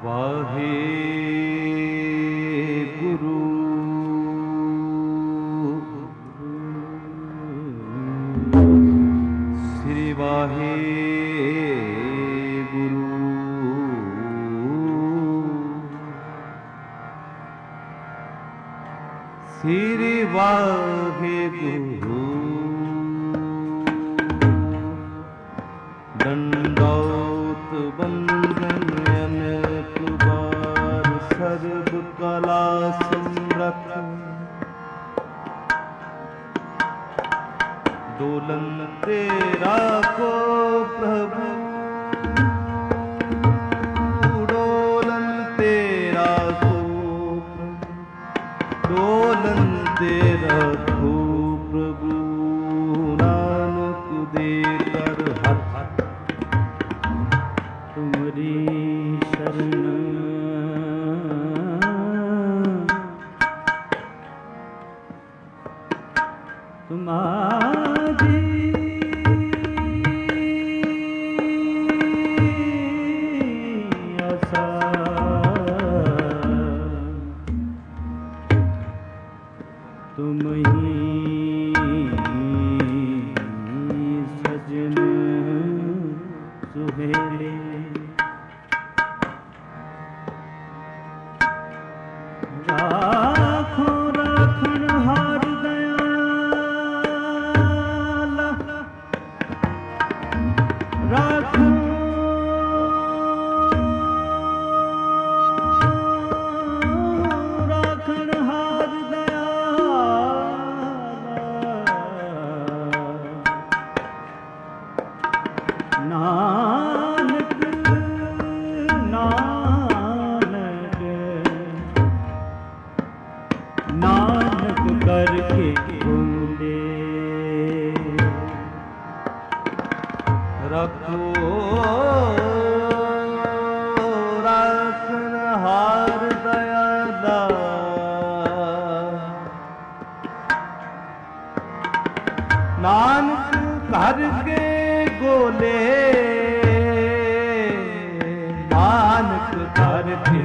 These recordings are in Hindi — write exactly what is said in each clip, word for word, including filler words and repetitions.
वाहे गुरु श्री वाहे गुरु श्री वाहे गुरु दंडौत बंदन अनेक बार सर्व कला समरथ डोलन तेरा को प्रभु डोलन तेरा को डोलन तेरा को प्रभु नानक देकर हाथ तुम्हारी शरण तुम्हारी आशा तुम ही सजन सुहेले राखो राखन हार दयाला राखो राखन हार दयाला नानक नानक नानक करके बोले रखो राखन हार दयाला नानक करके गोले नानक करके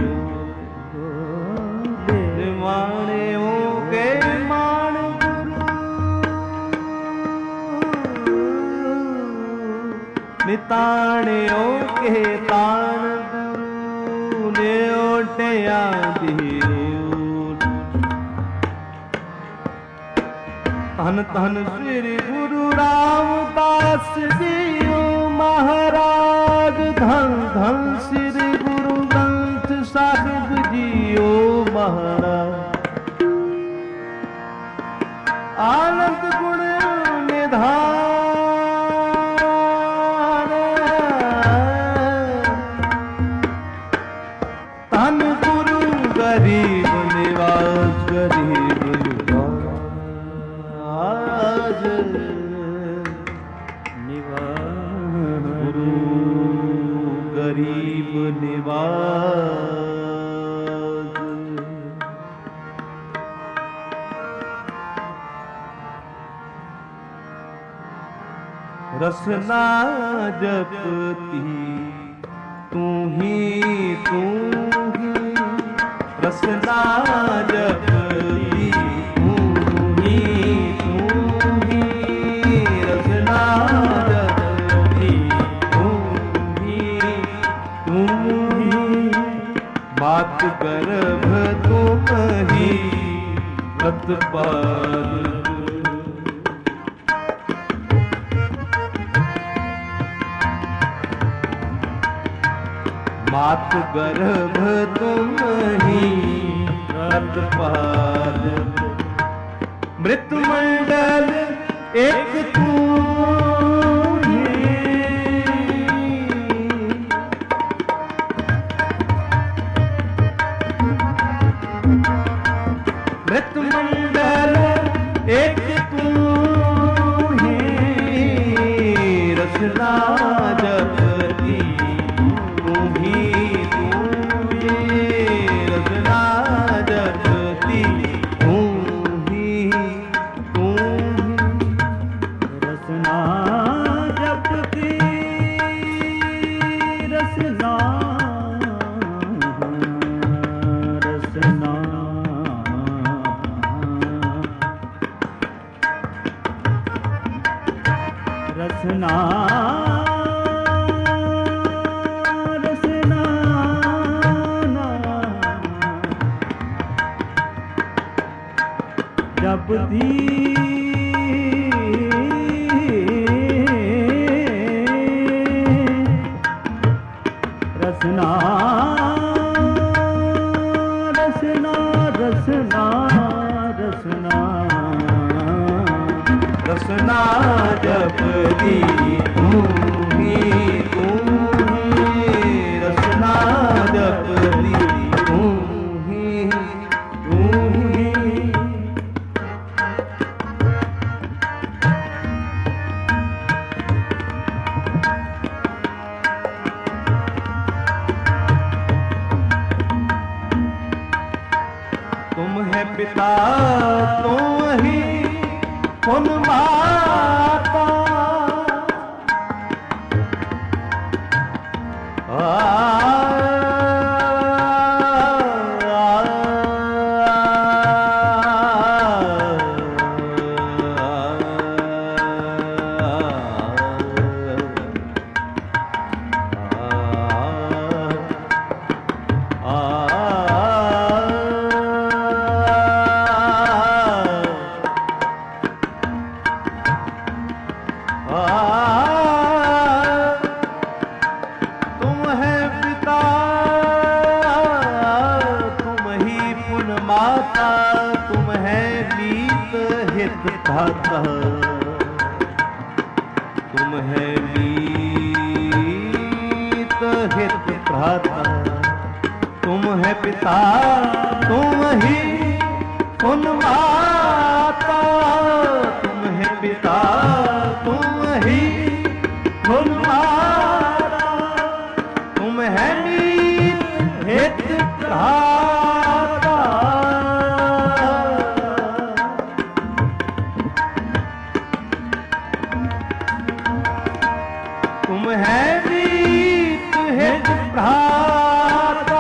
गोले माने हो के मान गुरु निताने हो के तान गुरु ने ओटिया दी धन धन श्री गुरु रामदास जीओ महाराज धन धन श्री गुरु ग्रंथ साहिब जीओ महाराज आनंद गुण निधान धन गुरु गरीब निवास गरीब गुरु गरीब निवास रसना जपती तू ही तू ही रसना जपती तू ही तू ही रसना जपती तू ही तू ही मात गर्भ तुम ही तत्पाल मात गर्भ तुम ही तत्पाल मृत मंडल एक तू मृत मंडल एक तू ही रसना जपती तू ही तू ही रसना जपती तू ही तू ही रसना रसना रसना रसना रसना रसना जपती तू ही तू ही रसना जपती तू ही तू ही तुम है पिता तुम ही उन माता तुम है पिता तुम ही पुन माता तुम है मीत हित धाता तुम है मीत हित भ्राता तुम है पिता तुम ही पुन माता तुम है पिता तुम ही पुन माता तुम है मीत हित भ्राता तुम है मीत हित भ्राता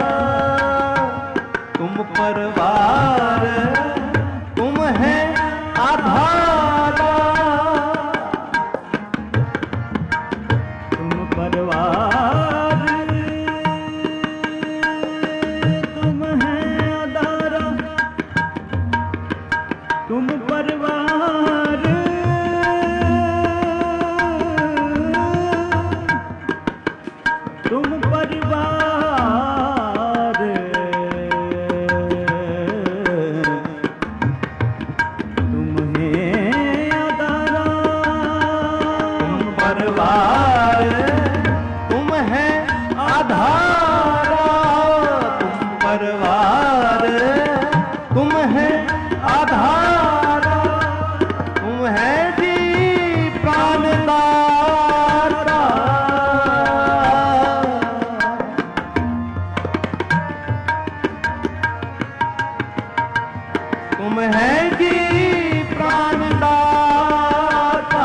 तुम परवार तुम है आधारा तुम परवार तुम है आधारा तुम परवार तुम परिवार तुम्हें आधारा तुम परवार तुम है आधारा तुम परवार तुम है आधारा तुम है जी प्राणदाता तुम है जी प्राणदाता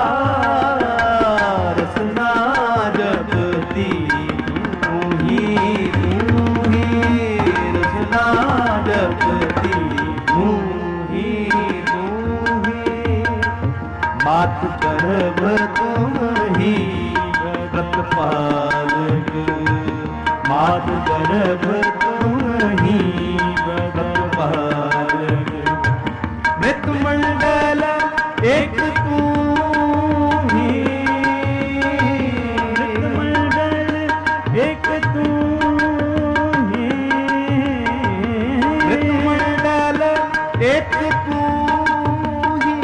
रसना जपती तू ही तू ही रसना जपती तू ही तू ही मात गर्भ तुम ही व्रत पालक मात गर्भ तुम ही व्रत पालक मृत मंडल एक तू ही मृत मंडल एक तू ही मृत मंडल एक तू ही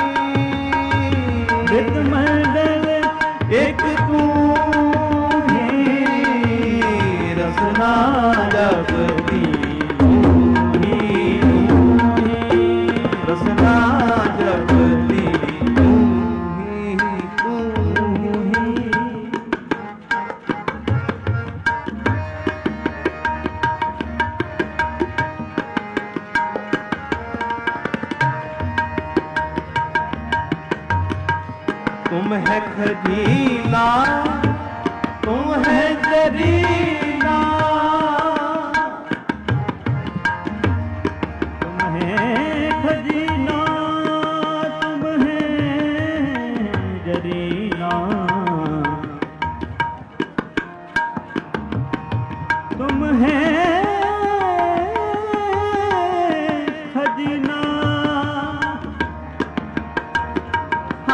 मृत मंडल एक तू ही रसना जपती तू ही तू ही रसना जपती तू ही तू ही तुम है खजीना तुम है जरीना तुम है खजीना तुम है जरीना तुम है खजीना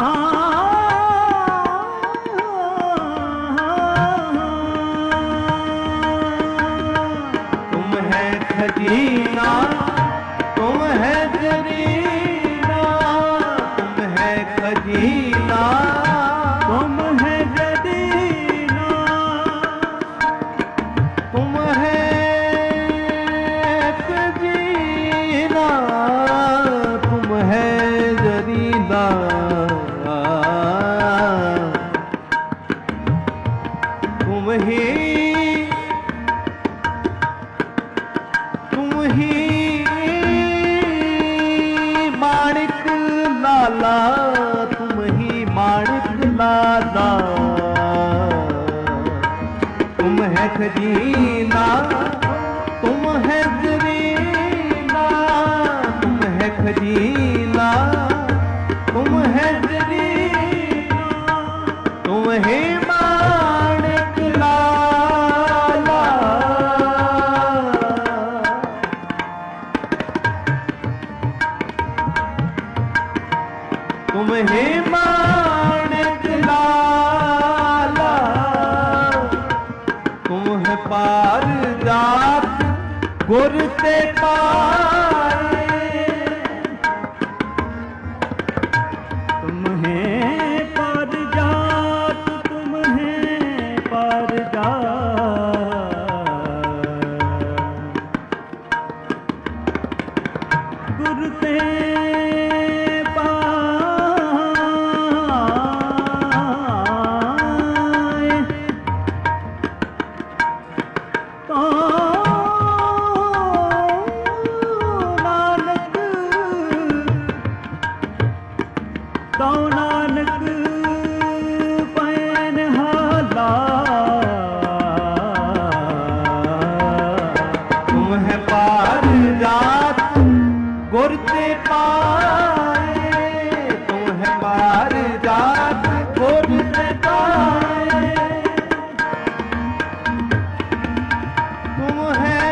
हाँ खजीना तुम है जरीना, तुम है खजीना तुम है जरीना, तुम है खजीना, तुम है जरीना, तुम ही तुम ही माणिक लाला, तुम ही माणिक लाला, तुम है खजीना तुम है जरीना, तुम है खजीना तुम है जरीना, तुम ही माणिक लाला, तुम ही माणिक लाला, तुम है पार जात गुर ते पाए, तुम है पार जात, तुम है पार जात, गुर ते गुर ते पाए, तुम है पार जात गुर ते पाए, तुम है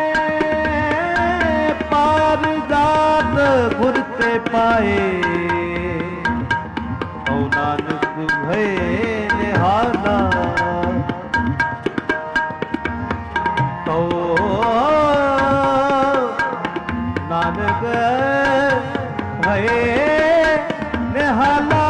पार जात गुर ते पाए, औ नानक भय निहाला, तो नानक भय निहाला,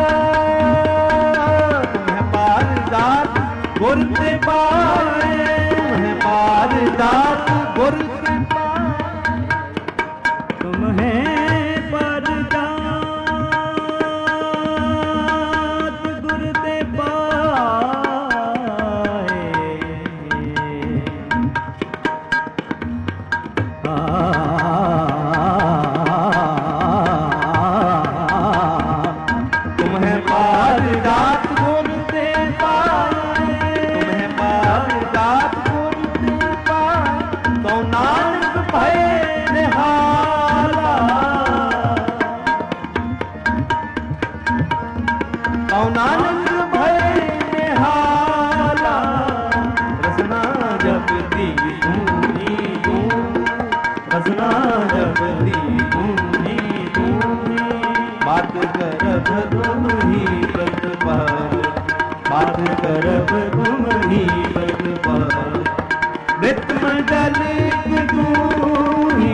तुम्हें पार जात गुर ते पाए, तुम्हें पार जात गुर ते पाए, तुम है पार जात गुर ते पाए, तुम्हें पार जात गुर ते पाए, तुम्हें पार जात गुर ते पाए, तो नानक भय निहाला, तो नानक भय निहाला, रसना जपती तूनी तू, रसना जपती तूनी तूनी, बात करब तुम ही प्रतिपाल, बात करब तुम ही प्रतिपाल, मृतमंडल एक तू ही,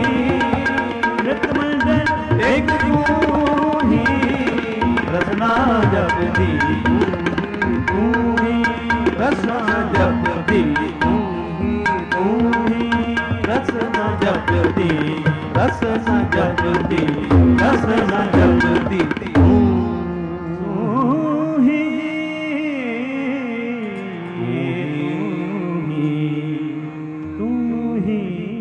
मृतमंडल एक तू ही, रसना जपती तू ही, रसना जपती तू ही, तू ही, रसना जपती, रसना जपती, रसना जपती तू ही, तू ही।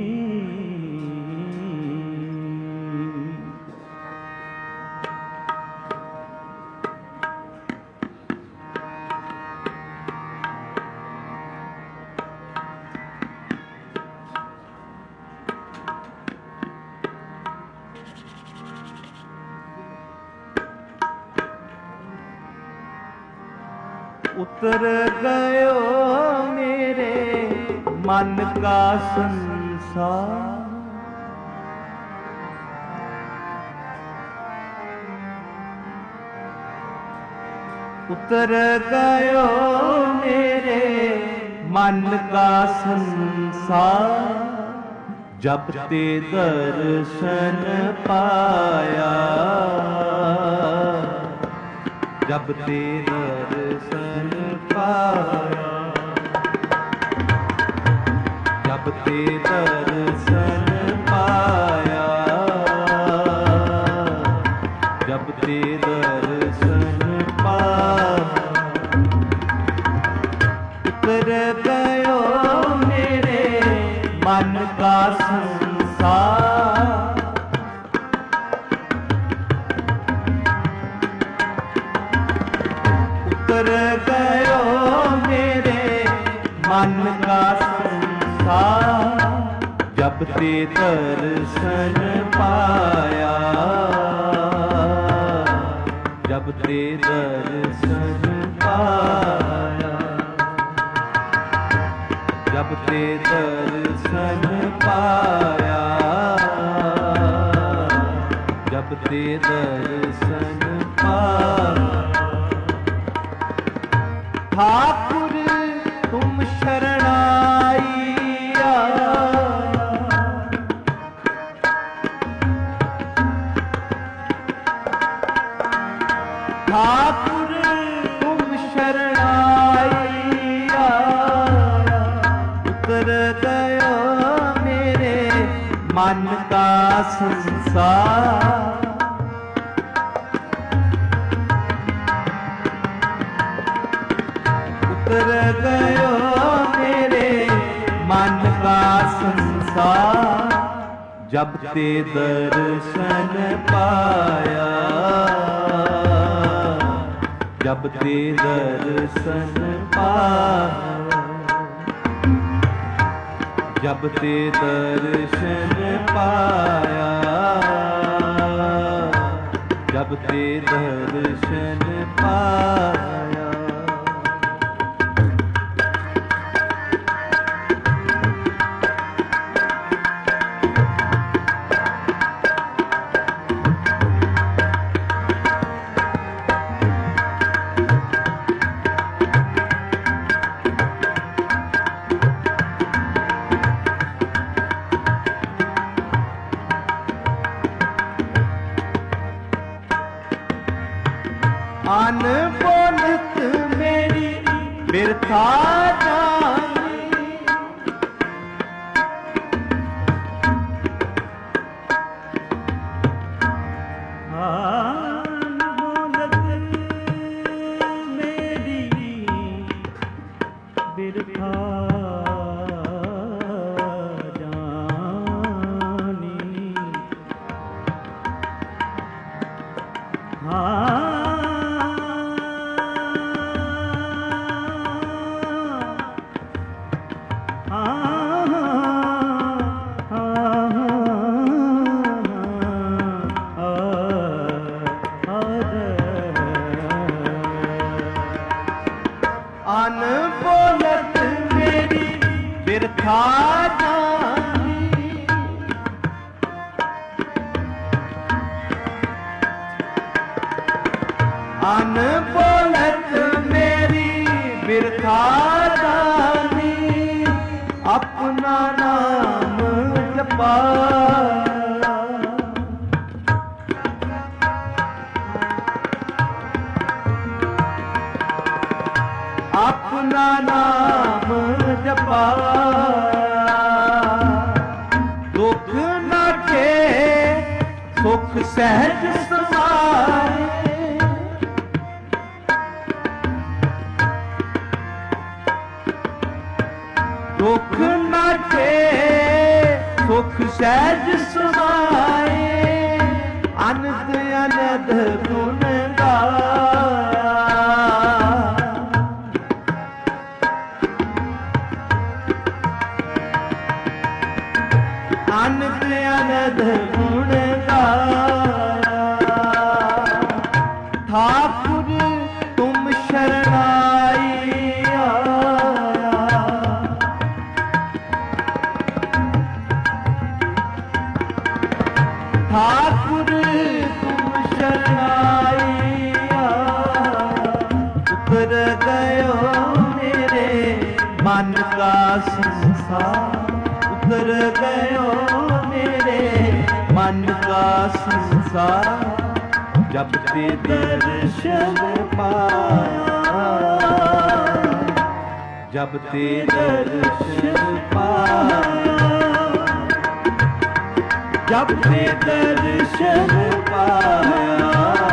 उतर गयो मेरे मन का संसार, उतर गयो मेरे मन का संसार, जब ते दर्शन पाया, जब ते दर्शन पाया, जब ते दर्शन पाया, जब ते दर्शन पाया, उतर गयो मेरे मन का संसार, उतर गयो मेरे मन का संसार, जब ते दर्शन पाया, जब ते दर्शन पाया, जब ते दर्शन पाया, जब ते दर्शन पाया। ठाकुर तुम शरणाइया, ठाकुर तुम शरणाइया, उतर गयो मेरे मन का संसार, उतर गयो मेरे मन का संसार, जब ते दर्शन पाया, जब ते दर्शन पाया, जब ते दर्शन पाया, जब ते दर्शन पाया। अनबोलत मेरी बिरथा जानी, अनबोलत मेरी बिरथा जानी, हाँ अनबोलत मेरी बिरथा जानी, अनबोलत मेरी बिरथा जानी, अपना नाम जपा, अपना नाम जपा, दुख नाटे सुख सहज समाए, दुख नाटे सुख सहज समाए, अनंत अनंत गुण गाया, अनंत अनंत गुण गाया। ठाकुर तुम शरणाइया, ठाकुर तुम शरणाइया, उतर गयो मेरे मन का संसार, उतर गयो मेरे मन का संसार, जब ते दर्शन पाया, जब ते दर्शन पाया, जब ते दर्शन पाया,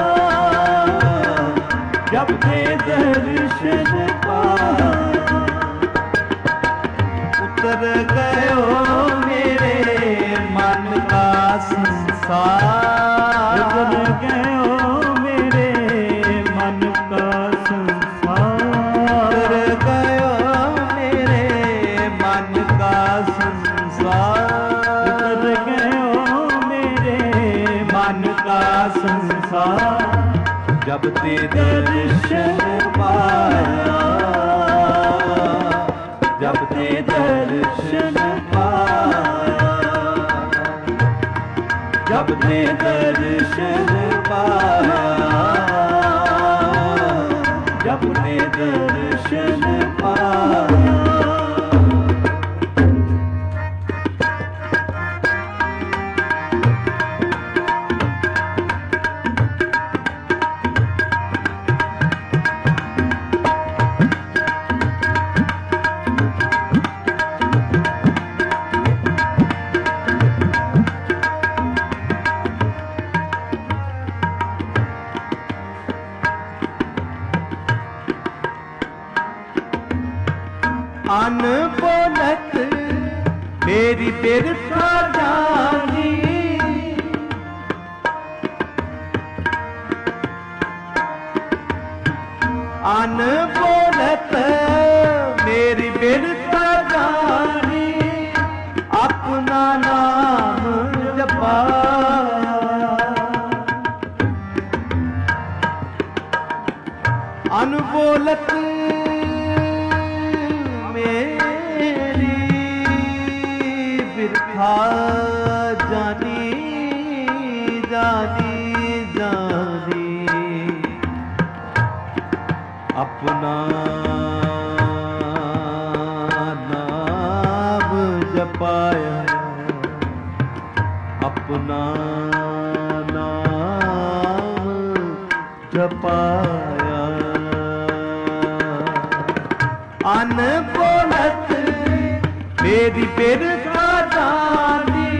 जब ते दर्शन पाया। उतर गयो मेरे मन का संसार, उतर गयो मेरे मन का संसार, उतर गयो मेरे मन का संसार, उतर गयो मेरे मन का संसार, जब ते दर्शन पाया, जब ते दर्शन पाया, जब ते दर्शन पाया, जब ते दर्शन पाया। अनबोलत मेरी बिरथा जानी, अनबोलत मेरी बिरथा जानी, अपना नाम जपाया, अनबोलत मेरी बिरथा जानी, जानी जानी, अपना नाम जपाया, अपना नाम जपाया। अनबोलत मेरी बिरथा जानी,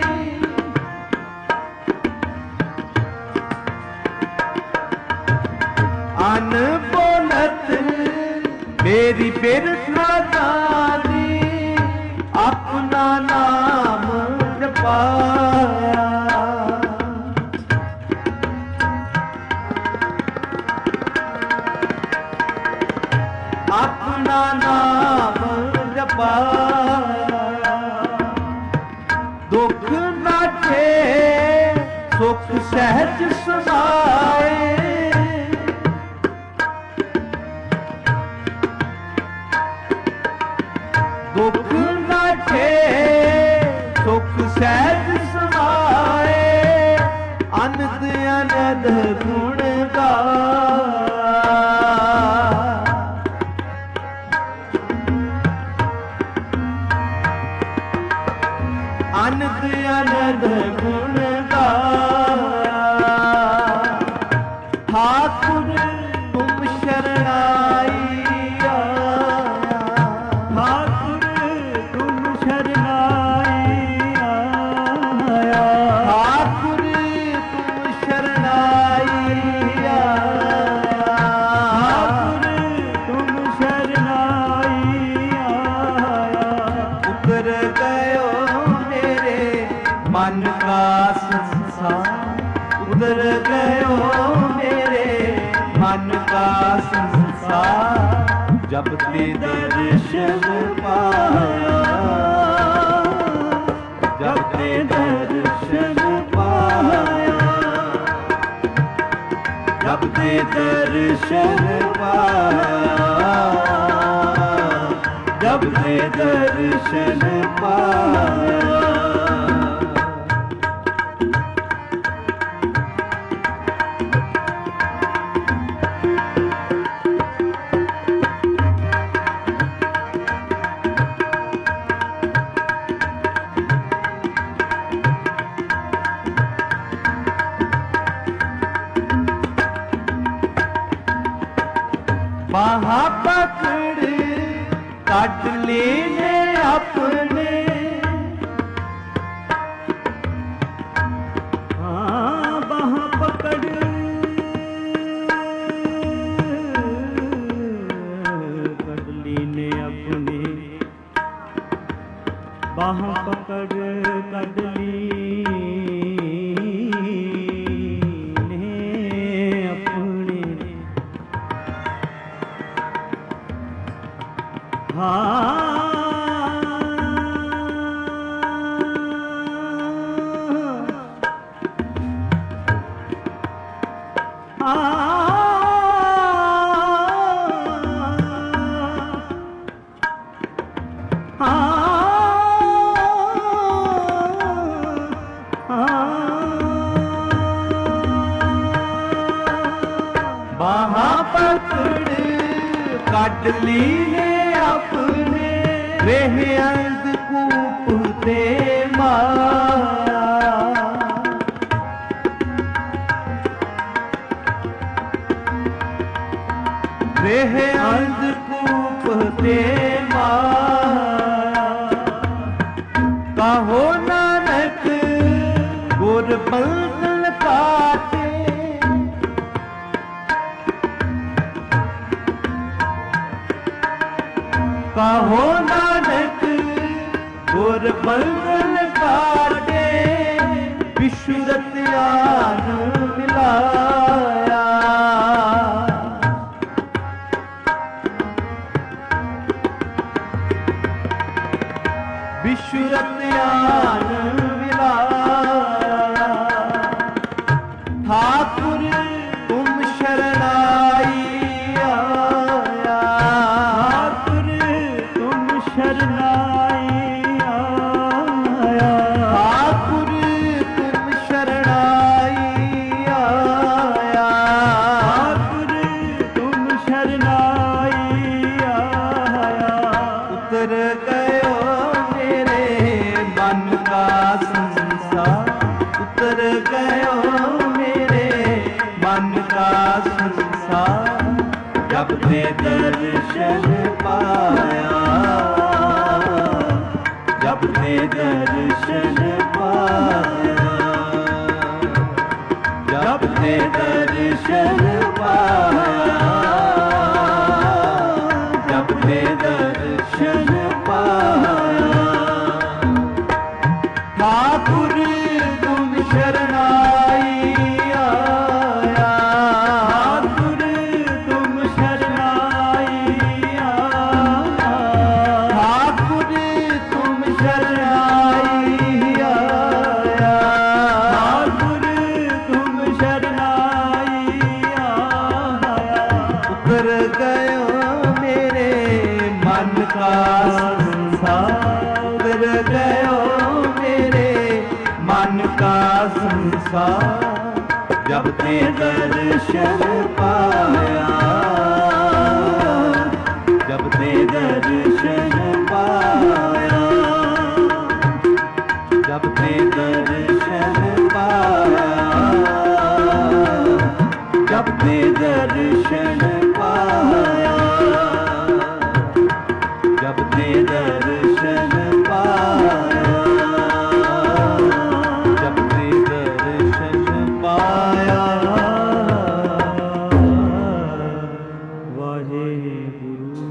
अनबोलत मेरी बिरथा जानी, अपना नाम जपाया, अपना नाम जपाया। दुख नाठे सुख सहज समाए, दुख नाठे सुख सहज समाए, अनंत अनंत गुण गाया, अनंत अनंत गुण गाया। ठाकुर तुम शरणाइया, ठाकुर तुम शरणाइया, ठाकुर तुम शरणाइया, ठाकुर तुम शरणाइया। उतर गयो मेरे मन का संसार, उतर गयो मेरे मन का संसार, जब ते दर्शन पाया, जब ते दर्शन पाया, जब ते दर्शन पाया, जब ते दर्शन पाया। बाहा पकड़ काट लेने अपने हाँ बाहा पकड़ काट लेने अपने बाहा पकड़ काट बाहा पकड़ काट लीने अपने रेह अंधकूपते माया रेह अंधकूपते माया कहो नानक गुर बंधन काटे कहो नानक गुर बंधन काटे विशुरत आन मिलाया विशुरत आन मिलाया ठाकुर तुम शरणाई आया शरणाई आया ठाकुर तुम शरणाई आया ठाकुर तुम शरणाई आया उतर गयो मेरे मन का संसार उतर गयो मेरे मन का संसार जब ते दर्शन पाया जब ते दर्शन पाया जब ते दर्शन पाया जब ते दर्शन पाया ठाकुर तुम शरणाई आया ठाकुर तुम शरणाई आया ठाकुर तुम शरणाई आया ठाकुर तुम शरणाई आया उतर गयो मेरे मन का संसार उतर गयो मेरे मन का संसार जब ते दर्शन पाया जब ते दर्शन पाया जब ते दर्शन पाया जब ते दर्शन पाया जब ते दर्शन पाया जब ते दर्शन पाया वाहेगुरु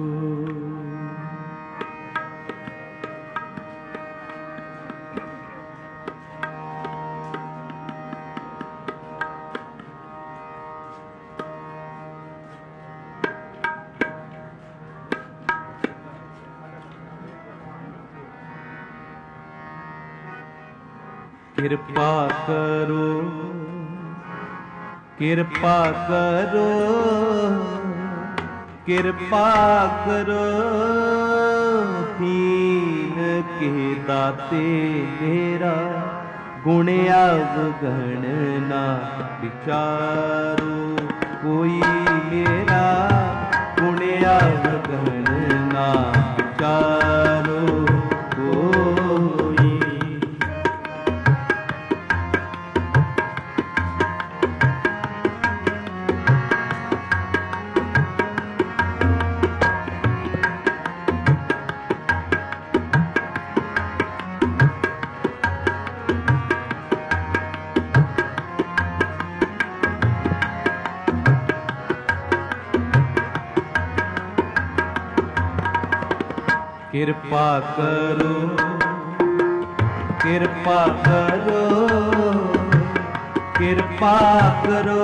कृपा करो कृपा करो कृपा करो दीन के दाते मेरा गुण अवगण ना विचारो कोई मेरा गुण अवगण ना विचारो कोई कृपा करो कृपा करो कृपा करो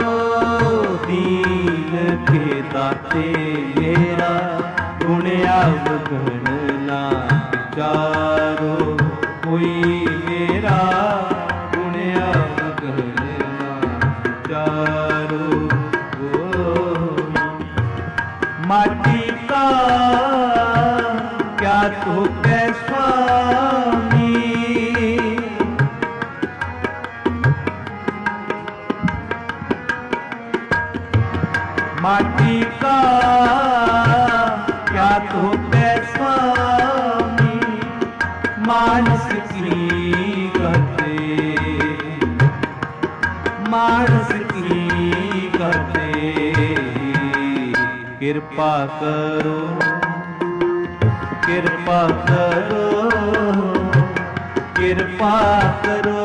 दीन के दाते मेरा गुण अवगुण ना विचारो कोई मेरा गुण अवगुण ना विचारो। माटी का क्या तो कै स्वामी माटी का क्या तो कै स्वामी मानस की कहते मानस की कहते कृपा करो कृपा करो कृपा करो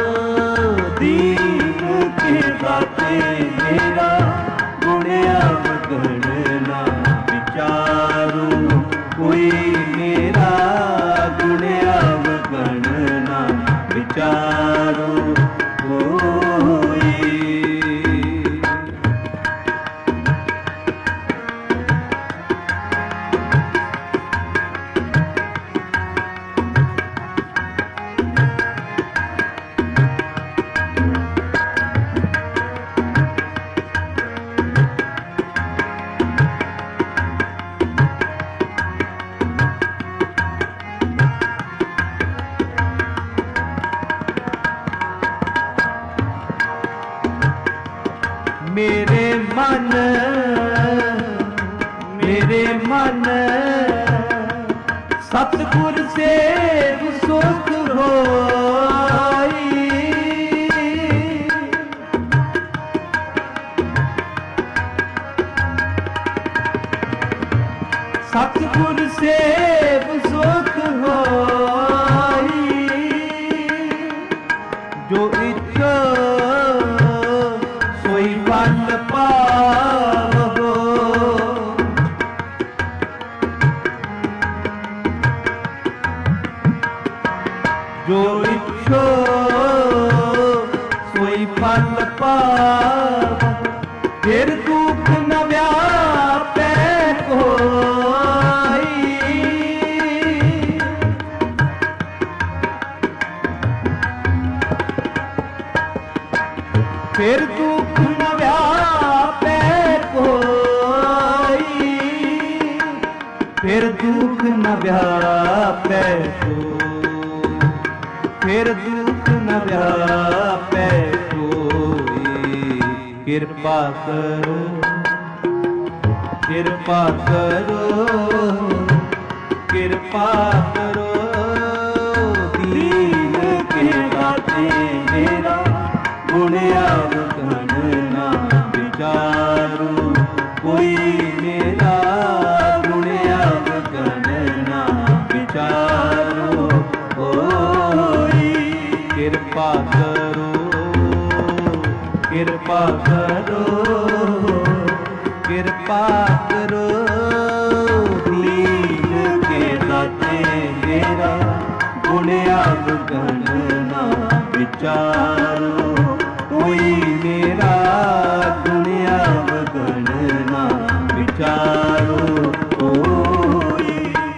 दीन के दाते मेरा गुण अवगुण ना विचारो कोई मेरा गुण अवगुण ना विचारो कोई। मेरे मन मेरे मन सतगुर से सुख होई सतगुर से सुख होई जो इच्छा सोई फल पावो जो इच्छो सोई फल पावो फिर दुख न व्यापे कोई फिर दुख न व्यापे कोई फिर दुख न व्यापे कोई फिर दुख न व्यापे कोई। कृपा करो कृपा करो कृपा करो दीन के दाते मेरा गुण अवगुण ना विचारो कोई मेरा गुण अवगुण ना विचारो कोई। कृपा करो कृपा करो कृपा करो दीन के दाते मेरा गुण अवगुण ना विचारो कोई मेरा गुण अवगुण ना विचारो कोई।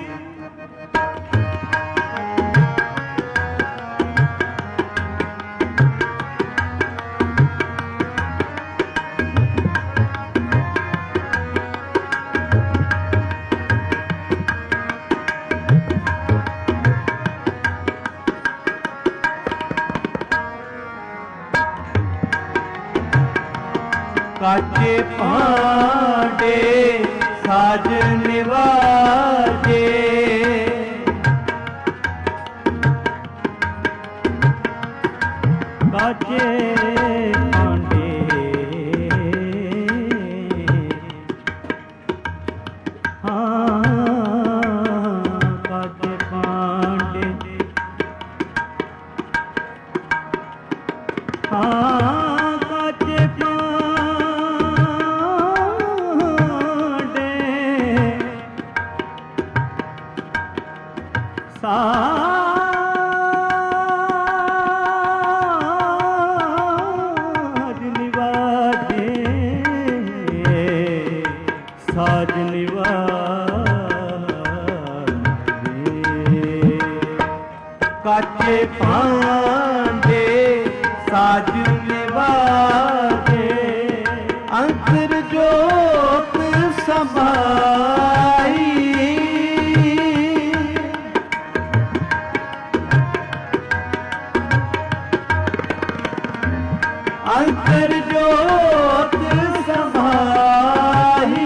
काचे पांडे साज निवाजे काचे पांडे हाँ काचे पांडे हाँ काचे पांडे साज निवाजे साज निवाजे काचे भांडे साज निवाजे अंतर जोत समाई अंतर जोत समाई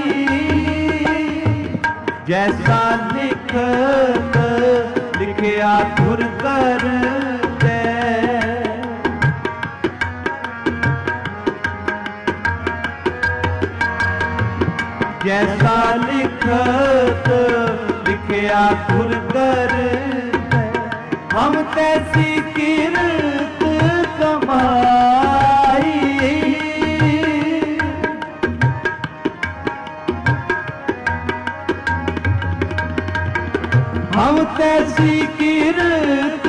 जैसा लिखत लिखया धुर कर दे जैसा लिखत लिखया धुर कर दे हम तैसी किरत कमाई हम तैसी किरत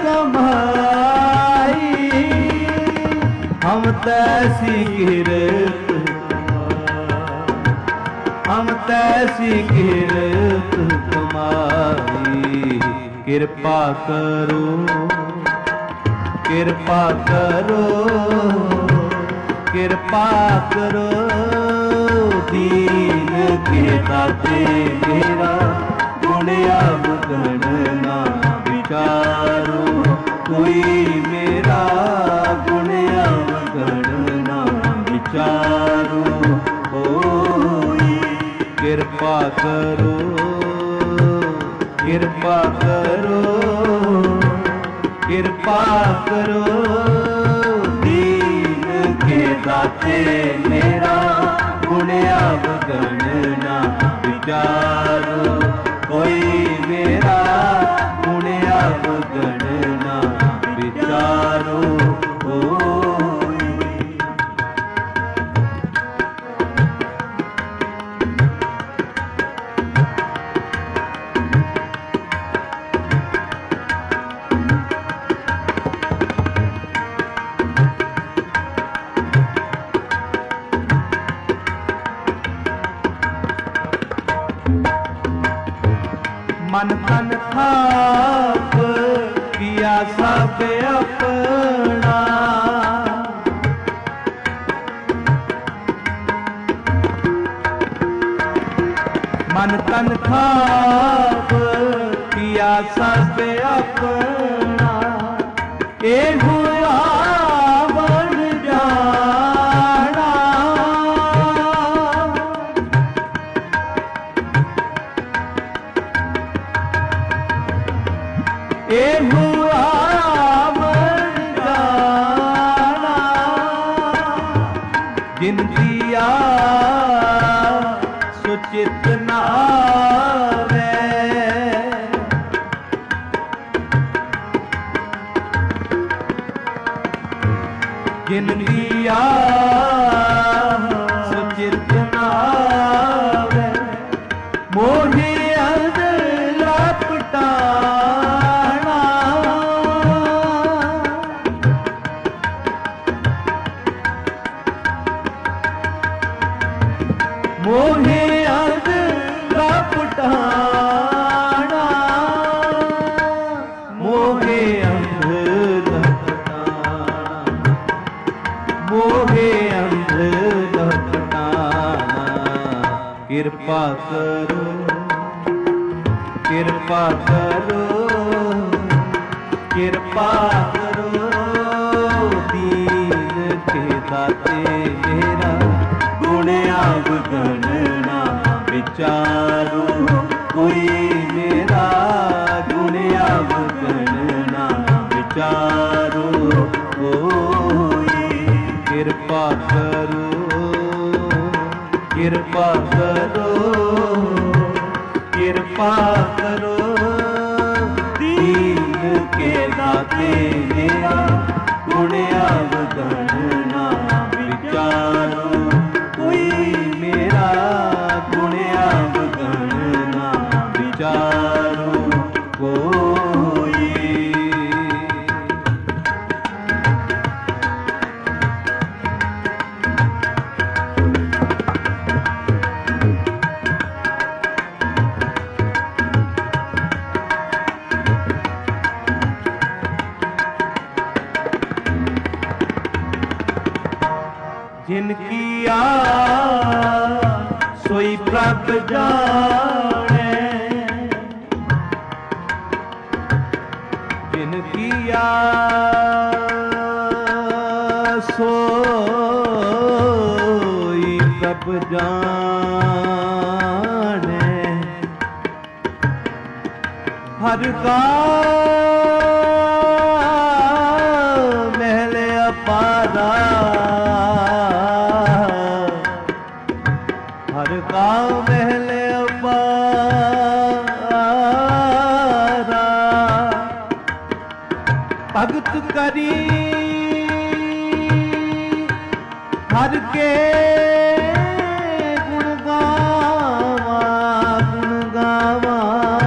कमाई हम तैसी किरत हम तैसी किरत कमाई कृपा करो कृपा करो कृपा करो दीन के दाते मेरा गुण अवगण ना विचारो कोई मेरा गुण अवगण ना विचारो होई कृपा करो कृपा करो कृपा करो दीन के दाते मेरा गुण अवगण ना विचारो कोई मेरा गुण अवगण ना विचारो मन तन थाप किया सब अपना मन तन थाप किया सब अपना ए हुआ बन जाना ए हुआ मर जाना जिन दिया सुचित नावे जिन दिया सुचित नावे मोहे अंदर लपटा मोहे अंध लपटाना मोहे अंध लपटाना मोहे अंध लपटाना कृपा करो कृपा करो कृपा करो दीन के दाते मेरा गुण अवगण ना विचारो कोई मेरा गुण अवगण ना विचारो कोई कृपा करो कृपा करो कृपा करो दीन के दाते मेरा गुण अवगण ना विचारो कोई मेरा गुण अवगण ना विचारो को जिन किया सोई प्रभ जाने, जिन किया सोई प्रभ जाने। हर का महल अपारा, हर का महल अपारा। भगत करी हर के गुण गावा, गुण गावा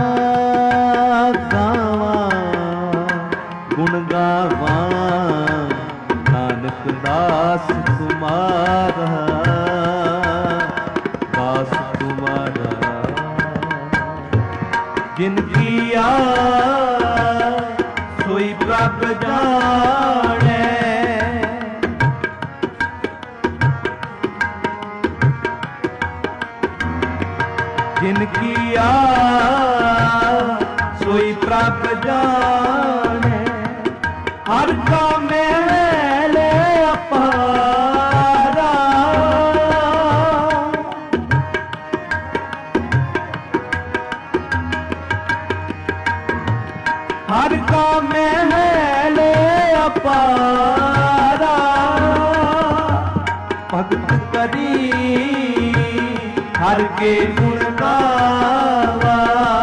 गावा, गुण गावा। नानक दास तुम्हारा, दास तुम्हारा। जिन किया सोई प्रभ जाने, जिन किया सोई प्रभ जाने। हर का महल अपारा, हर का महल अपारा। भगत करी हर के गुण गावा,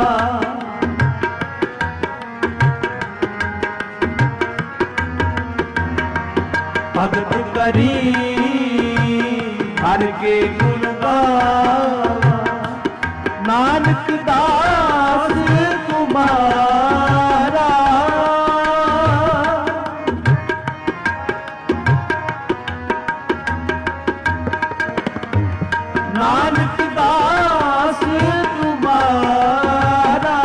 भगत करी हर के गुण गावा। नानक दास तुम्हारा, नानक दास तुम्हारा,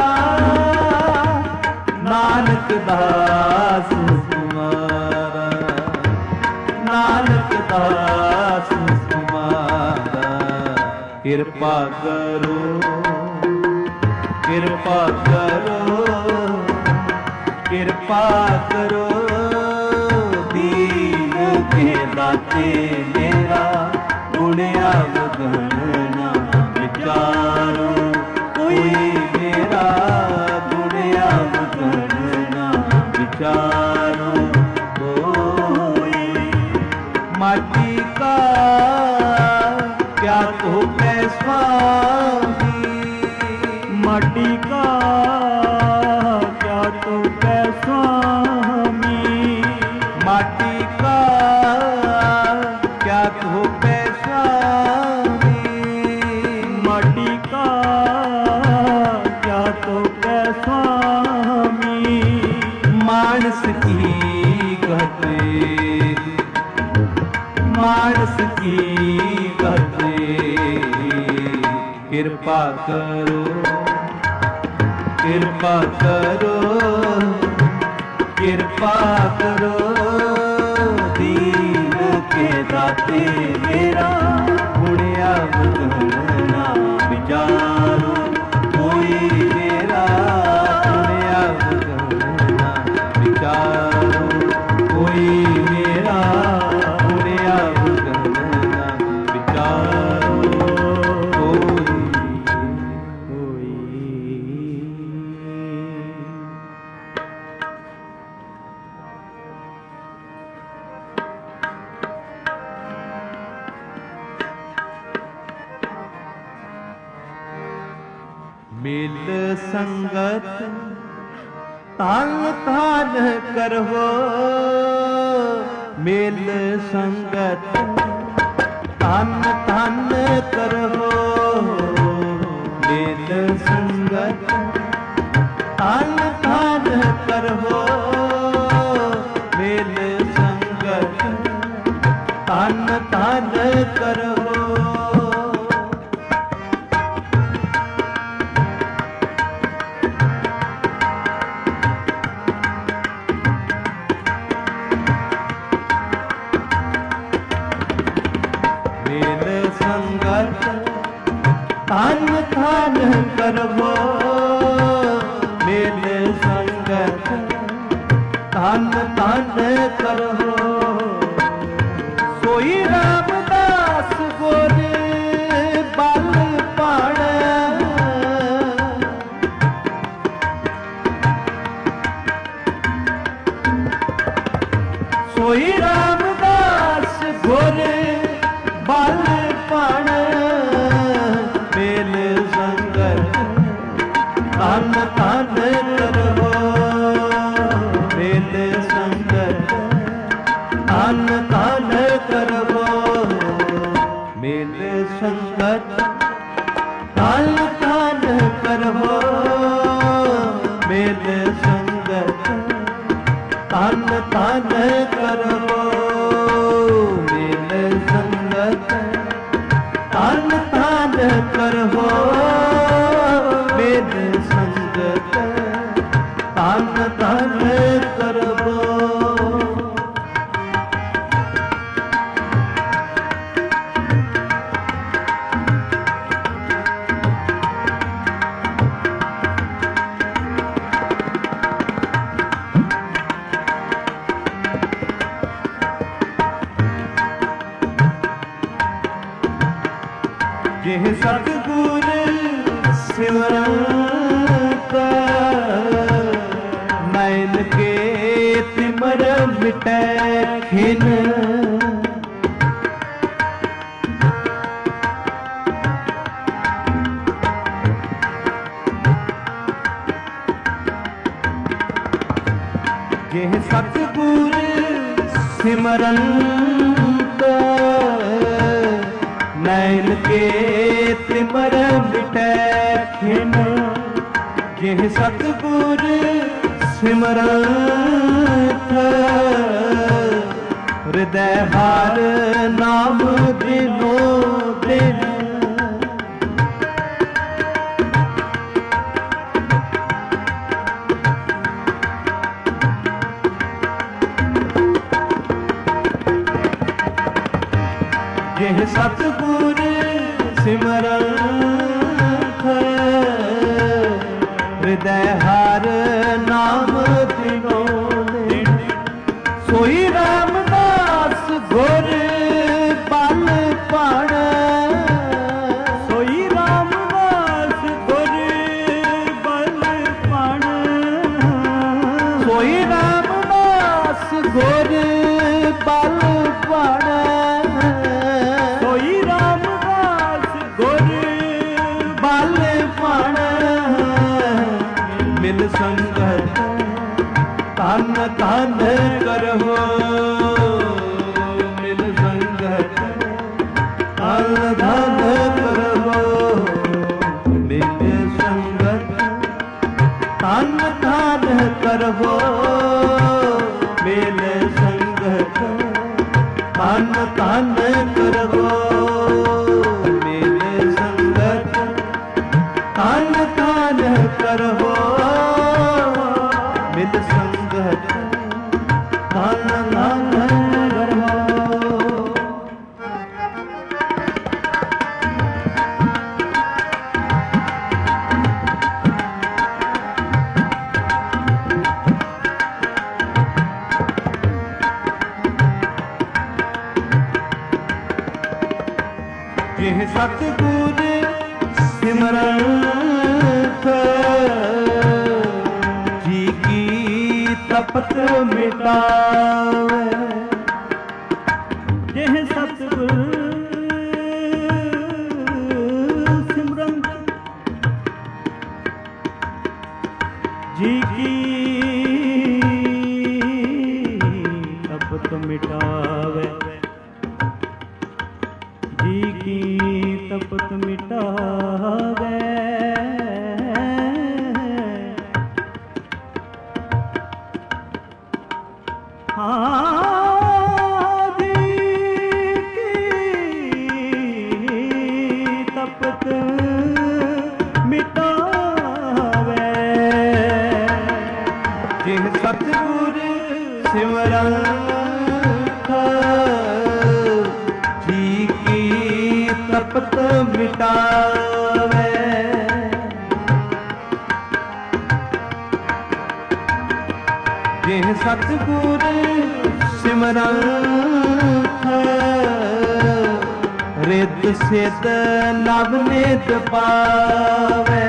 नानक दास तुम्हारा, नानक दास तुम्हारा। कृपा करो, कृपा करो, कृपा करो। दीन के दाते मेरा गुणिया गुणना विचारो। कोई मेरा गुणिया गुणना विचारो। कोई माटी का क्या तो स्वामी, माटी का क्या तो स्वामी, माटी का क्या तो स्वामी, माटी का क्या तो स्वामी। मानस की गते, मानस की गते। कृपा करो, कृपा करो, कृपा करो। दीन के दाते मेरा गुणिया गुणना विचारो। कोई मेरा गुणिया गुणना विचारो। कोई मेरा गुणिया गुणना विचारो। मिल संगत तान तान करहो, मिल संगत तान तान करहो। मिल संगत तान तान करहो, मिल संगत तान तान करहो। संगत धन धन करहो सोई रामदास गुर बल पाण सोई रामदास गुर बल पाण मेल संगत धन धन करहो मेल संगत धन धन करहो मेल संगत धन धन करहो मेल संगत धन धन करहो मेल संगत धन धन करहो मेल संगत धन धन करहो जिह सतगुर सिमरत मैल के तिमर मिटै खिन जिह सतगुर सिमरत नैन के तिमर मिटै खिन जिह सतगुर सिमरत हृदय हार नाम दिनो दिन जिह सतगुर सिमरत हृदय हार नाम दिनो दिन सोई रामदास गुर बल पाण सोई रामदास गुर बल पाण सोई रामदास गुर बल पाण सोई रामदास गुर बल पाण मिल संगत धन धन करहो मिल संगत धन धन करहो मिल संगत धन धन करहो मिल संगत धन धन करहो मिल संगत धन धन करहो मिल संगत धन धन करहो जिह सतगुर सिमरत जी की तपत मिटावे जिह सतगुर सिमरन जी की तपत मिटावे जी की तपत मिटावे आदि की तपत मिटावे जिह सतगुर सिमरत जी की तपत मिटावे ਜਿਹ ਸਤਿਗੁਰ ਸਿਮਰੰਤ ਰਿੱਧ ਸਿੱਧ ਨਵ ਨਿਤ ਪਾਵੇ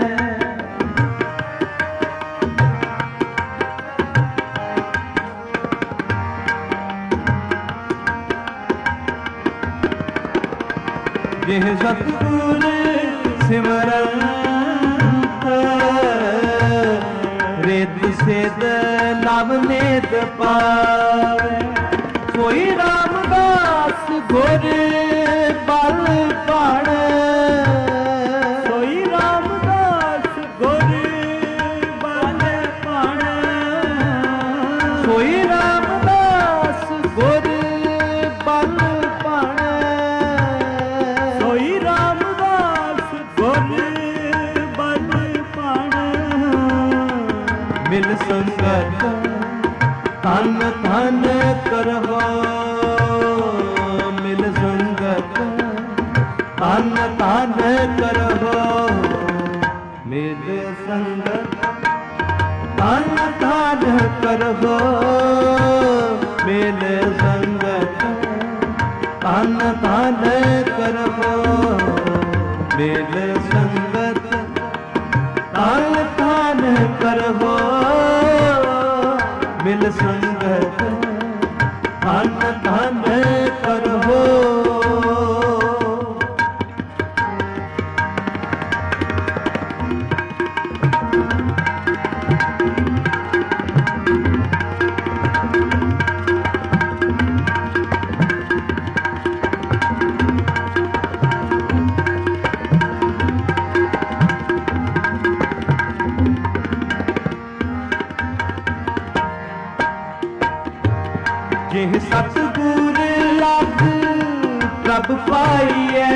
ਜਿਹ ਸਤਿਗੁਰ ਸਿਮਰੰਤ ਰਿੱਧ ਸਿੱਧ ਨਵ ਨਿਤ ਪਾਵੇ ਕੋਈ ਰਾਮਦਾਸ ਗੁਰ ਬਲ ਪਾਣ ਕੋਈ ਰਾਮਦਾਸ ਗੁਰ ਬਲ ਪਾਣ ਕੋਈ ਰਾਮਦਾਸ ਗੁਰ ਬਲ ਪਾਣ ਕੋਈ ਰਾਮਦਾਸ ਗੁਰ ਬਲ ਪਾਣ ਮਿਲ ਸੰਗਤ ਤਨ ਤਨ ਕਰੋ ਮਿਲ ਸੰਗਤ ਤਨ ਤਨ ਕਰੋ ਮਿਲ ਸੰਗਤ ਤਨ ਤਨ ਕਰੋ ਮਿਲ ਸੰਗਤ ਤਨ ਤਨ ਕਰੋ ਮਿਲ ਸੰਗਤ ਤਨ ਤਨ ਕਰੋ ਮਿਲ ਸੰਗਤ ਧਨ ਧਨ ਕਰੋ ਜਿਹ ਸਤਿਗੁਰ ਲਗ ਪ੍ਰਭ ਪਾਈਐ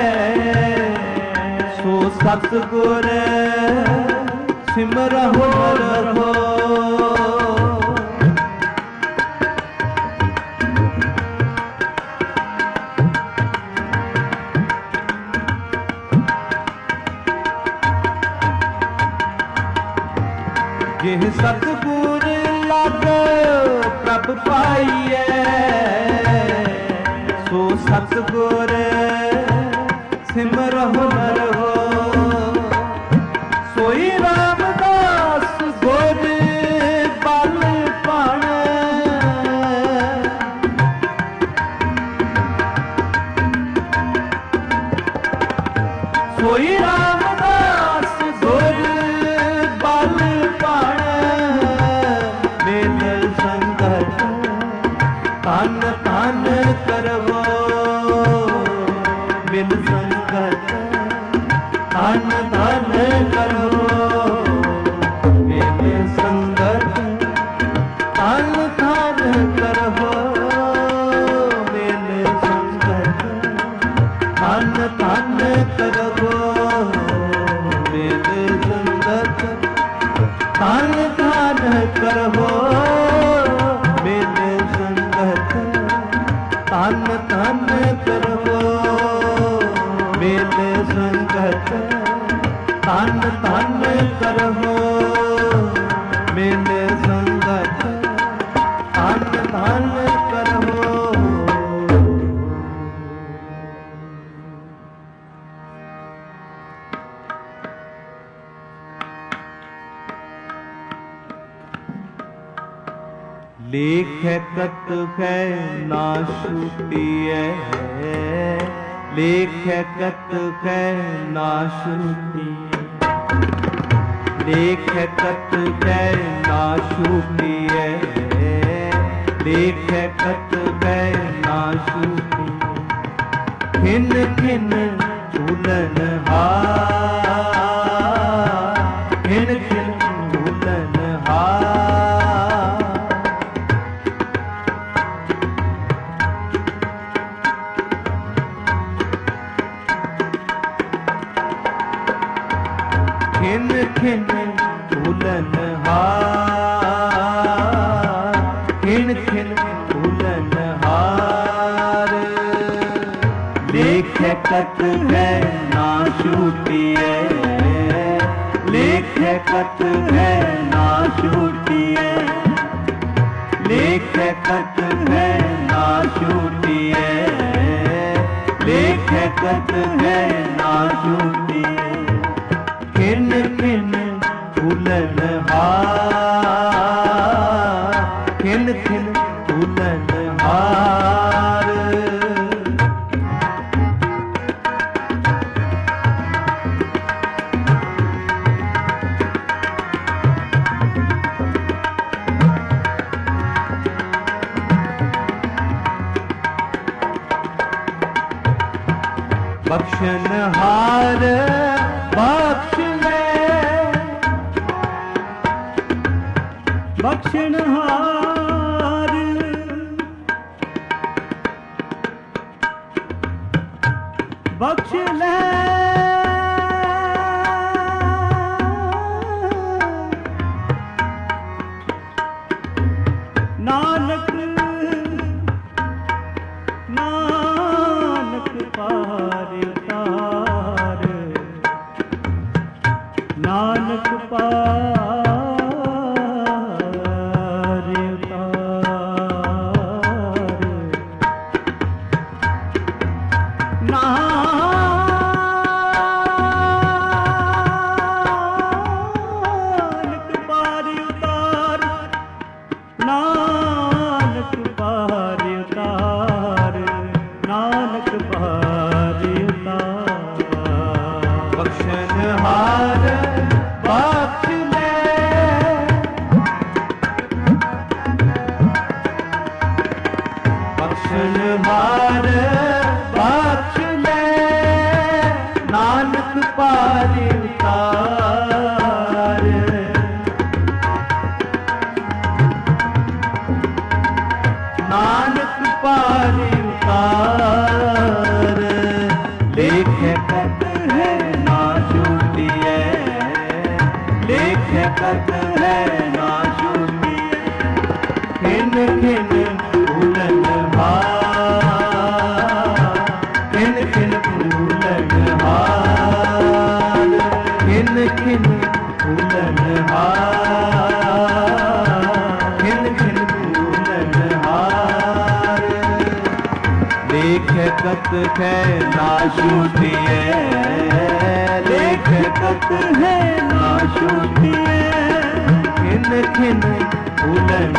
ਸੋ ਸਤਿਗੁਰ ਸਿਮਰਹੁ ਰਹੋ ਜਿਹ ਸਤਿਗੁਰ ਲਗ ਪ੍ਰਭ ਪਾਈਐ ਸੋ ਸਤਿਗੁਰ ਸਿਮਰਹੁ ਰਹੋ ਸੋਈ ਰਾਮਦਾਸ ਗੁਰ ਬਲ ਪਾਣ ਸੋਈ ਰਾਮਦਾਸ ਗੁਰ ਬਲ ਪਾਣ ਮਿਲ ਸੰਗਤ ਤਨ ਤਨ ਕਰਵੋ ਮਿਲ ਸੰਗਤ ਤਨ ਤਨ ਕਰਵੋ ਮਿਲ ਸੰਗਤ ਤਨ ਤਨ ਕਰਵੋ ਮਿਲ ਸੰਗਤ ਤਨ ਤਨ ਕਰਵੋ ਮਿਲ ਸੰਗਤ ਤਨ ਤਨ ਕਰਵੋ ਮਿਲ ਸੰਗਤ ਤਨ ਤਨ ਕਰਵੋ ਮਿਲ ਸੰਗਤ ਤਨ ਤਨ ਕਰਵੋ ਮਿਲ ਸੰਗਤ ਤਨ ਤਨ ਕਰਵੋ लेख कत है ना छूटिए लेख कत है ना छूटिए लेख कत है ना छूटिए लेख कत है ना छूटिए खिन खिन झूलन हार खिन खिन झूलन हार खिन खिन झूलन हार खिन खिन झूलन हार लेख कत है ना छूटिए लेख कत है ना छूटिए कत है ना छूटिए, लेख कत है ना छूटिए। खिन खिन फूलन हार, खिन खिन फूलन हार। बख्शन हार बख्श ले, बख्शन हार बख्श ले, नानक नानक पार उतार, नानक पार उतार। नानक पार उतार, नानक पार उतार, नानक पार उतार। बख्शन हार बख्श ले, बख्शन हार बख्श ले, नानक पार उतार। नानक पार उतार। लेख कत है ना छूटिए, लेख कत है ना छूटिए। खिन खिन फूलन हार, खिन खिन फूलन हार, खिन खिन फूलन हार, खिन खिन फूलन हार। लेख कत है ना छूटिए, लेख कत है ना छूटिए। खिन खिन फूलन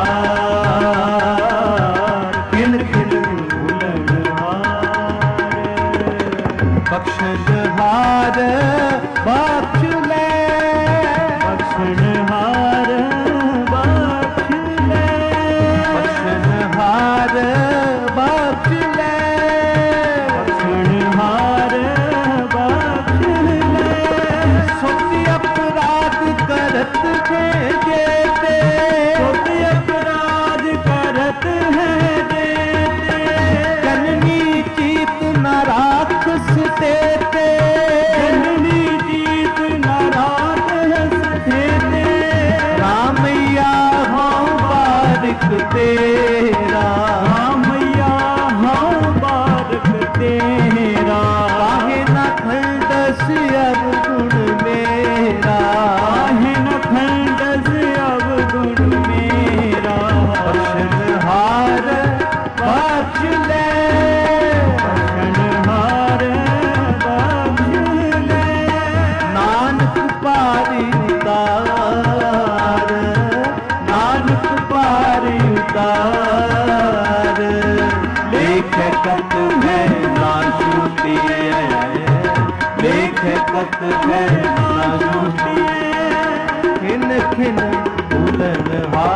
हार, खिन खिन फूलन हार। बख्शन हार बख्श ले, बख्शन हार बख्श ले, बख्शन हार बख्श ले, बख्शन हार बख्श ले। सोती अपराध करत है जेते, सोती अपराध करत है देते, जननी चीत न राक्षस देते, जननी जीत न राक्षस देते। रामैया हाँ बारिक तेरा, रामैया हाँ बारक तेरा। काहे न खंडस अवगुण मेरा, काहे न खंडस अवगुण मेरा। बख्शन हार बख्श ले, बख्शन हार बख्श ले, नानक पार उतार, नानक पार उतार। लेख कत है ना छूटिए, लेख कत है ना छूटिए। खिन खिन फूलन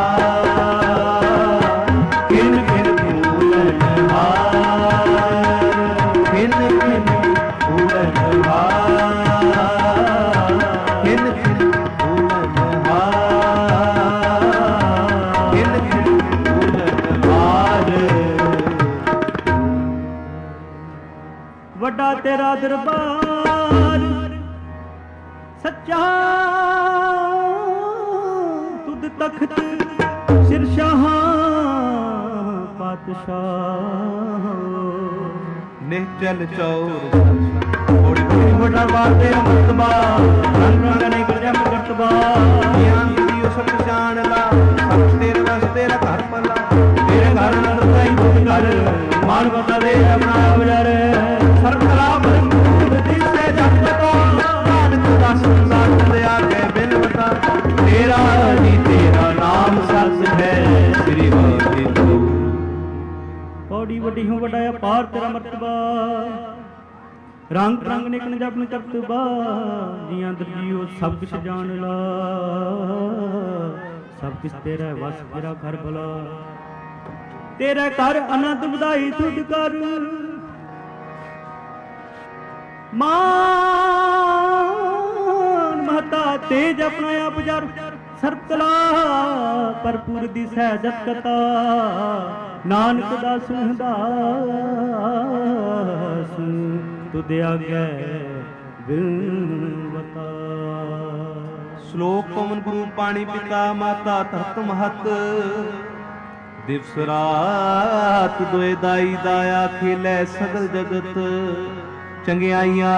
हार, खिन खिन फूलन हार, खिन खिन फूलन हार, खिन खिन फूलन हार, खिन खिन फूलन हार। ਵੱਡਾ ਤੇਰਾ ਦਰਬਾਰ ਸੱਚਾ, ਤੁਧ ਤਖਤ ਸਿਰ ਸ਼ਾਹਾਂ ਪਾਤਸ਼ਾਹ। ਨਿਹਚਲ ਚੌਰ ਥੋੜੀ ਥੋੜੀ ਵੱਡਾ ਬਾਤੇ ਅਮਰਤਬਾ, ਰੰਗ ਰੰਗ ਨਹੀਂ ਕਰਜਮ ਕਰਤਬਾ। ਗਿਆਨ ਦੀ ਉਹ ਸਭ ਜਾਣ ਲਾ, ਸਭ ਤੇਰੇ ਵਾਸਤੇ ਤੇਰਾ ਘਰ ਪਲਾ। ਵੱਡੀ ਹੋ ਵੱਡਾ ਅਪਾਰ ਤੇਰਾ ਮਰਤਬਾ। ਰੰਗ ਰੰਗ ਨਿਕ ਨ ਜਪਨ ਕਰਤਬਾ, ਜੀਆਂ ਦਰਜੀਓ ਸਭ ਕੁਛ ਜਾਣ ਲਾ। ਸਭ ਕੁਛ ਤੇਰਾ ਵਸ ਤੇਰਾ ਘਰ ਭਲਾ, ਤੇਰਾ ਘਰ ਅਨੰਦ ਵਧਾਈ ਤੁਧ ਕਰ। ਮਾਨ ਮਹਤਾ ਤੇਜ ਆਪਣਾ ਆਪ ਜਰ, ਸਰਬ ਕਲਾ ਭਰਪੂਰ ਦਿਸੈ ਜਤ ਕਤਾ। ਨਾਨਕ ਦਾਸ ਹਦਾਸ ਤੁਧ ਆਗੈ ਬਿਨਵਤਾ। ਸ਼ਲੋਕ ਪਵਨ ਗੁਰੂ ਪਾਣੀ ਪਿਤਾ ਮਾਤਾ ਧਰਤ ਮਹਤ। ਦਿਵਸ ਰਾਤ ਦੋਇ ਦਾਈ ਦਾਇਆ ਖੇਲੇ ਸਗਲ ਜਗਤ। ਚੰਗਿਆਈਆਂ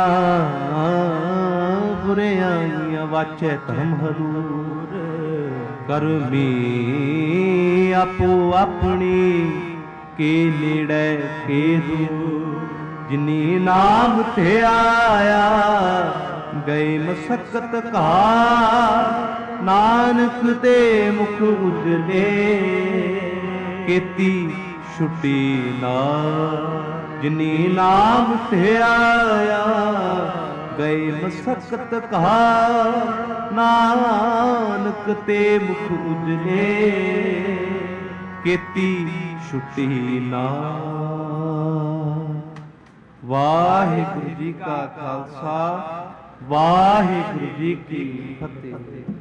ਬੁਰਿਆਈਆਂ ਵਾਚੈ ਧਰਮ ਹਦੂਰ। ਕਰਮੀ ਆਪੋ ਆਪਣੀ ਕੇ ਨੇੜੇ ਕੇ ਦੂਰ। ਜਿਨੀ ਨਾਮ ਧਿਆਇਆ ਗਏ ਮਸਕਤ ਘਾਰ। ਨਾਨਕ ਤੇ ਮੁਖ ਉਜਲੇ ਕੀਤੀ ਛੁੱਟੀ ਨਾ। ਜਿਨੀ ਨਾਮ ਧਿਆਇਆ ਗਏ ਮਸਕਤ ਘਾਰ। ਨਾਨਕ ਤੇ ਮੁਖ ਉਜਲੇ ਕੀਤੀ ਛੁੱਟੀ ਨਾ। ਵਾਹਿਗੁਰੂ ਜੀ ਕਾ ਖਾਲਸਾ, ਵਾਹਿਗੁਰੂ ਜੀ ਕੀ ਫਤਿਹ।